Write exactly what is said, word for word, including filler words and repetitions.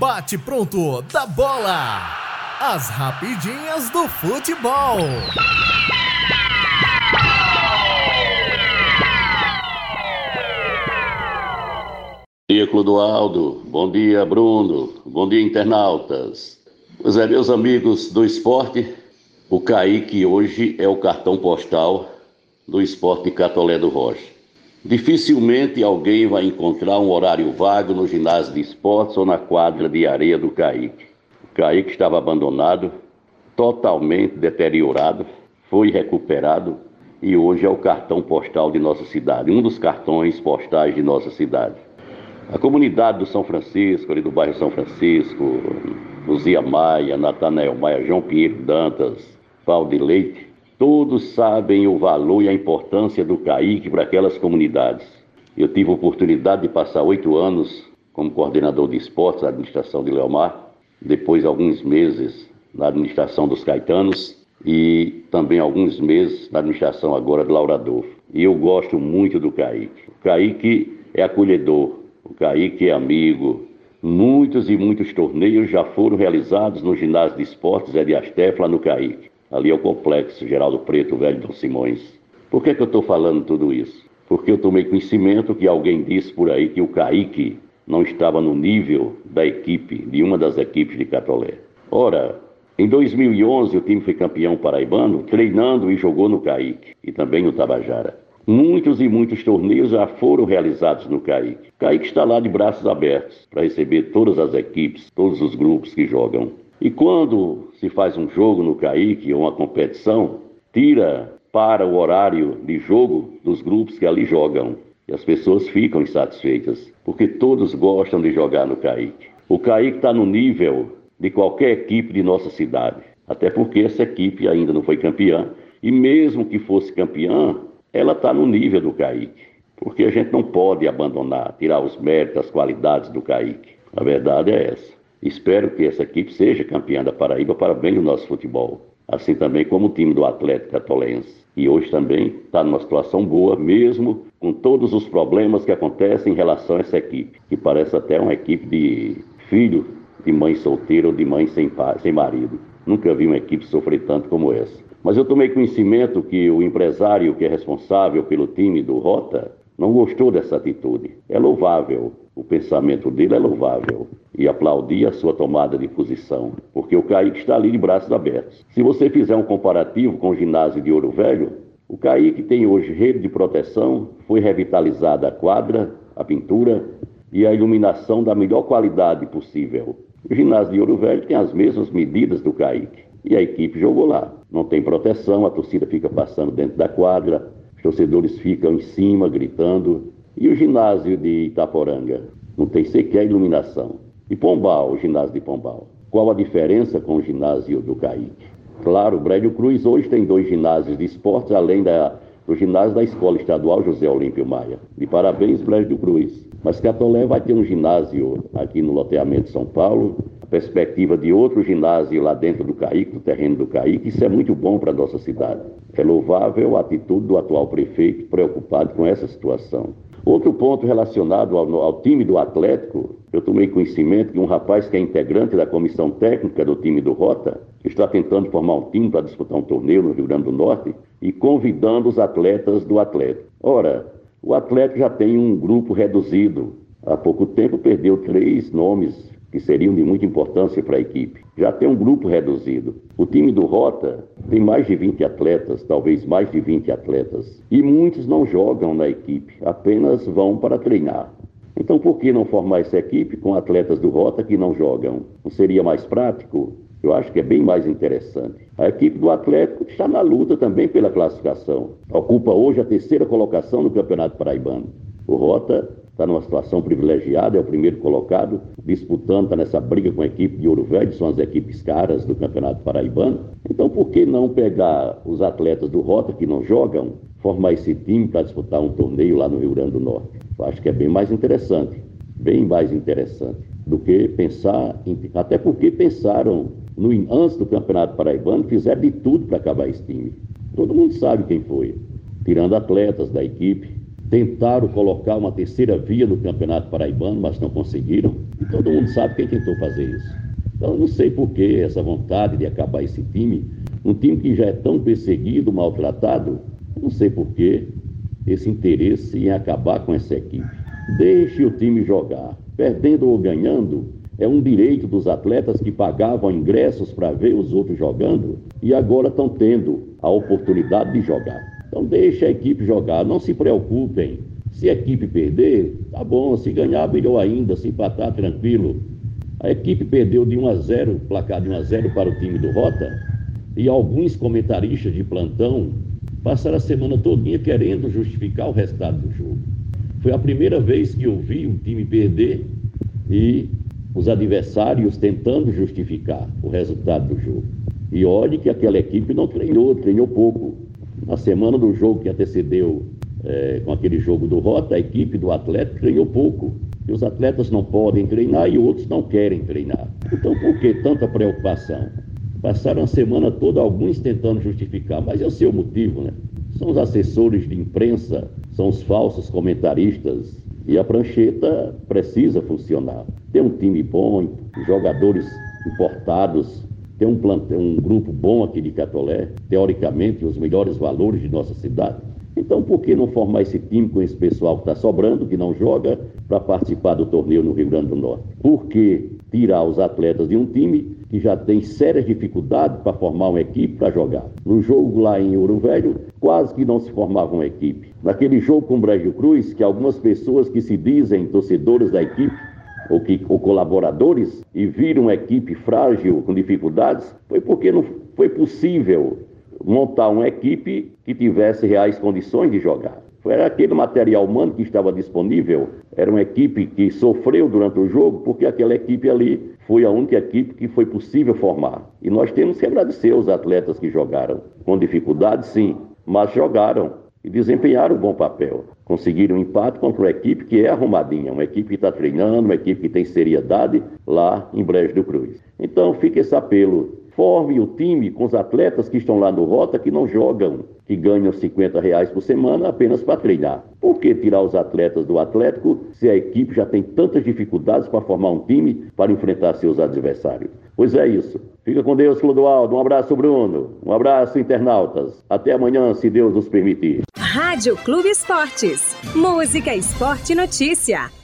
bate pronto da bola. As rapidinhas do futebol. Bom dia, Clodoaldo. Bom dia, Bruno. Bom dia, internautas. Pois é, meus amigos do esporte, o Kaique hoje é o cartão postal do Esporte Catolé do Rocha. Dificilmente alguém vai encontrar um horário vago no ginásio de esportes ou na quadra de areia do Kaique. O Kaique estava abandonado, totalmente deteriorado, foi recuperado e hoje é o cartão postal de nossa cidade, um dos cartões postais de nossa cidade. A comunidade do São Francisco, ali do bairro São Francisco, Luzia Maia, Natanael Maia, João Pinheiro Dantas, Paulo de Leite, todos sabem o valor e a importância do Kaique para aquelas comunidades. Eu tive a oportunidade de passar oito anos como coordenador de esportes na administração de Leomar, depois alguns meses na administração dos Caetanos e também alguns meses na administração agora do Lauro Adolfo. E eu gosto muito do Kaique. O Kaique é acolhedor. O Kaique é amigo. Muitos e muitos torneios já foram realizados no ginásio de esportes Zé de Astefla, no Kaique. Ali é o complexo Geraldo Preto, Velho Dom Simões. Por que que eu estou falando tudo isso? Porque eu tomei conhecimento que alguém disse por aí que o Kaique não estava no nível da equipe, de uma das equipes de Catolé. Ora, em dois mil e onze o time foi campeão paraibano, treinando e jogou no Kaique e também no Tabajara. Muitos e muitos torneios já foram realizados no Kaique. O Kaique está lá de braços abertos para receber todas as equipes, todos os grupos que jogam. E quando se faz um jogo no Kaique ou uma competição, tira para o horário de jogo dos grupos que ali jogam. E as pessoas ficam insatisfeitas, porque todos gostam de jogar no Kaique. O Kaique está no nível de qualquer equipe de nossa cidade, até porque essa equipe ainda não foi campeã. E mesmo que fosse campeã, ela está no nível do Kaique, porque a gente não pode abandonar, tirar os méritos, as qualidades do Kaique. A verdade é essa. Espero que essa equipe seja campeã da Paraíba para bem do nosso futebol, assim também como o time do Atlético Catolense. E hoje também está numa situação boa, mesmo com todos os problemas que acontecem em relação a essa equipe, que parece até uma equipe de filho de mãe solteira ou de mãe sem, pai, sem marido. Nunca vi uma equipe sofrer tanto como essa. Mas eu tomei conhecimento que o empresário que é responsável pelo time do Rota não gostou dessa atitude. É louvável, o pensamento dele é louvável. E aplaudi a sua tomada de posição, porque o Kaique está ali de braços abertos. Se você fizer um comparativo com o ginásio de Ouro Velho, o Kaique tem hoje rede de proteção, foi revitalizada a quadra, a pintura e a iluminação da melhor qualidade possível. O ginásio de Ouro Velho tem as mesmas medidas do Kaique. E a equipe jogou lá. Não tem proteção, a torcida fica passando dentro da quadra, os torcedores ficam em cima, gritando. E o ginásio de Itaporanga? Não tem sequer iluminação. E Pombal, o ginásio de Pombal? Qual a diferença com o ginásio do Kaique? Claro, o Brélio Cruz hoje tem dois ginásios de esportes, além da, do ginásio da Escola Estadual José Olímpio Maia. De parabéns, Brélio Cruz. Mas Catolé vai ter um ginásio aqui no loteamento de São Paulo, a perspectiva de outro ginásio lá dentro do Kaique, do terreno do Kaique. Isso é muito bom para a nossa cidade. É louvável a atitude do atual prefeito preocupado com essa situação. Outro ponto relacionado ao, ao time do Atlético, eu tomei conhecimento que um rapaz que é integrante da comissão técnica do time do Rota está tentando formar um time para disputar um torneio no Rio Grande do Norte e convidando os atletas do Atlético. Ora, o Atlético já tem um grupo reduzido. Há pouco tempo perdeu três nomes que seriam de muita importância para a equipe. Já tem um grupo reduzido. O time do Rota tem mais de vinte atletas, talvez mais de vinte atletas. E muitos não jogam na equipe, apenas vão para treinar. Então por que não formar essa equipe com atletas do Rota que não jogam? Não seria mais prático? Eu acho que é bem mais interessante. A equipe do Atlético está na luta também pela classificação. Ocupa hoje a terceira colocação no Campeonato Paraibano. O Rota está numa situação privilegiada, é o primeiro colocado, disputando, está nessa briga com a equipe de Ouro Velho, são as equipes caras do Campeonato Paraibano. Então por que não pegar os atletas do Rota que não jogam, formar esse time para disputar um torneio lá no Rio Grande do Norte? Eu acho que é bem mais interessante, bem mais interessante do que pensar, em, até porque pensaram no, antes do Campeonato Paraibano, fizeram de tudo para acabar esse time. Todo mundo sabe quem foi, tirando atletas da equipe. Tentaram colocar uma terceira via no Campeonato Paraibano, mas não conseguiram. Todo mundo sabe quem tentou fazer isso. Então, não sei por que essa vontade de acabar esse time, um time que já é tão perseguido, maltratado, não sei por que esse interesse em acabar com essa equipe. Deixe o time jogar. Perdendo ou ganhando, é um direito dos atletas que pagavam ingressos para ver os outros jogando e agora estão tendo a oportunidade de jogar. Então, deixe a equipe jogar, não se preocupem. Se a equipe perder, tá bom. Se ganhar, melhor ainda. Se empatar, tranquilo. A equipe perdeu de um a zero, placar de um a zero para o time do Rota, e alguns comentaristas de plantão passaram a semana todinha querendo justificar o resultado do jogo. Foi a primeira vez que eu vi um time perder e os adversários tentando justificar o resultado do jogo. E olhe que aquela equipe não treinou, treinou pouco. Na semana do jogo que antecedeu é, com aquele jogo do Rota, a equipe do Atlético treinou pouco. E os atletas não podem treinar e outros não querem treinar. Então, por que tanta preocupação? Passaram a semana toda alguns tentando justificar, mas é o seu motivo, né? São os assessores de imprensa, são os falsos comentaristas. E a prancheta precisa funcionar. Tem um time bom, jogadores importados, tem um, plante... um grupo bom aqui de Catolé, teoricamente os melhores valores de nossa cidade. Então, por que não formar esse time com esse pessoal que está sobrando, que não joga, para participar do torneio no Rio Grande do Norte? Por que tirar os atletas de um time que já tem sérias dificuldades para formar uma equipe para jogar? No jogo lá em Ouro Velho, quase que não se formava uma equipe. Naquele jogo com o Brejo Cruz, que algumas pessoas que se dizem torcedores da equipe, ou, que, ou colaboradores, e viram uma equipe frágil, com dificuldades, foi porque não foi possível montar uma equipe que tivesse reais condições de jogar. Era aquele material humano que estava disponível, era uma equipe que sofreu durante o jogo, porque aquela equipe ali foi a única equipe que foi possível formar. E nós temos que agradecer aos atletas que jogaram. Com dificuldade, sim, mas jogaram e desempenharam um bom papel. Conseguiram um empate contra uma equipe que é arrumadinha, uma equipe que está treinando, uma equipe que tem seriedade lá em Brejo do Cruz. Então fica esse apelo. Forme o time com os atletas que estão lá no Rota, que não jogam, que ganham cinquenta reais por semana apenas para treinar. Por que tirar os atletas do Atlético se a equipe já tem tantas dificuldades para formar um time para enfrentar seus adversários? Pois é isso. Fica com Deus, Clodoaldo. Um abraço, Bruno. Um abraço, internautas. Até amanhã, se Deus nos permitir. Rádio Clube Esportes. Música, esporte e notícia.